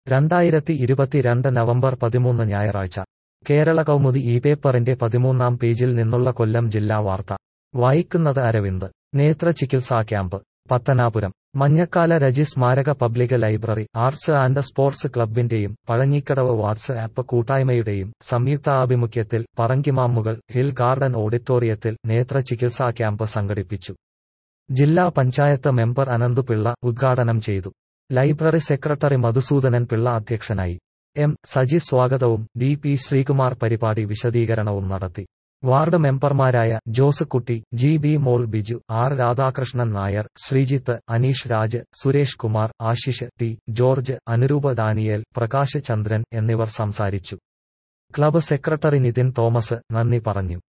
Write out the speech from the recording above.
2022 November 13 ഞായറാഴ്ച കേരള കൗമുദി ഈ പേപ്പറിന്റെ 13-ാം പേജിൽ നിന്നുള്ള കൊല്ലം ജില്ലാ വാർത്ത വായിക്കുന്നത് അരവിന്ദ്. നേത്രചികിത്സാ ക്യാമ്പ് പത്തനാപുരം. മഞ്ഞക്കാല രജി സ്മാരക public library, arts and sports ക്ലബ്ബിന്റെയും പഴഞ്ഞിക്കടവ് വാട്സ് ആപ്പ് കൂട്ടായ്മയുടെയും സംയുക്താഭിമുഖ്യത്തിൽ പറങ്കിമാമുകൾ ഹിൽ ഗാർഡൻ ഓഡിറ്റോറിയത്തിൽ നേത്രചികിത്സാ ക്യാമ്പ് സംഘടിപ്പിച്ചു. ജില്ലാ പഞ്ചായത്ത് മെമ്പർ അനന്തുപിള്ള ഉദ്ഘാടനം ചെയ്തു. ലൈബ്രറി സെക്രട്ടറി മധുസൂദനൻ പിള്ള അധ്യക്ഷനായി. എം. സജി സ്വാഗതവും ഡി. പി. ശ്രീകുമാർ പരിപാടി വിശദീകരണവും നടത്തി. വാർഡ് മെമ്പർമാരായ Jose Kutty, G. B. Mol, Biju, R. Radhakrishnan Nair, Sreejith, Aneesh Raj, Suresh Kumar, Ashish T. George, Anuroopa Daniel, Prakash Chandran എന്നിവർ സംസാരിച്ചു. ക്ലബ്ബ് സെക്രട്ടറി നിതിൻ തോമസ് നന്ദി പറഞ്ഞു.